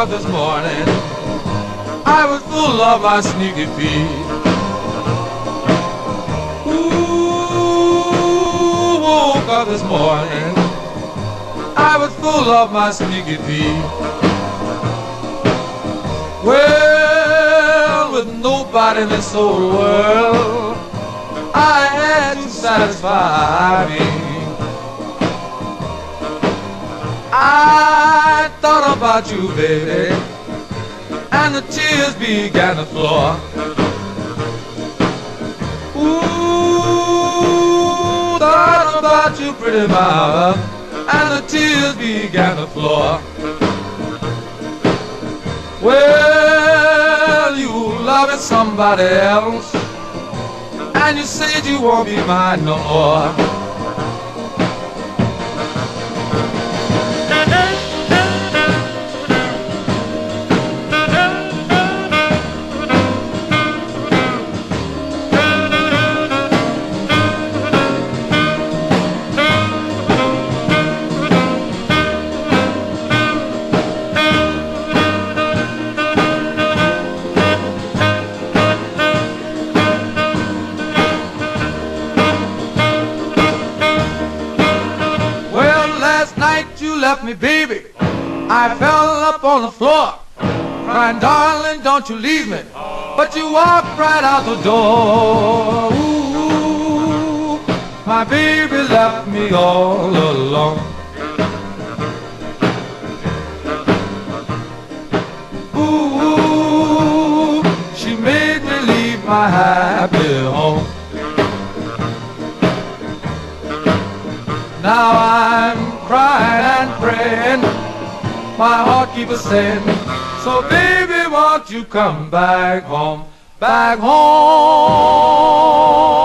this morning I was full of my sneaky feet. Ooh, woke up this morning I was full of my sneaky feet. Well, with nobody in this whole world I had to satisfy me. I thought about you, baby, and the tears began to flow. Ooh, thought about you, pretty mama, and the tears began to flow. Well, you loving somebody else, and you said you won't be mine no more. You left me, baby. I fell up on the floor, crying, darling, don't you leave me. But you walked right out the door. Ooh, my baby left me all alone. Ooh, she made me leave my happy home. Now I'm crying and praying, my heart keeps saying, so baby, won't you come back home, back home?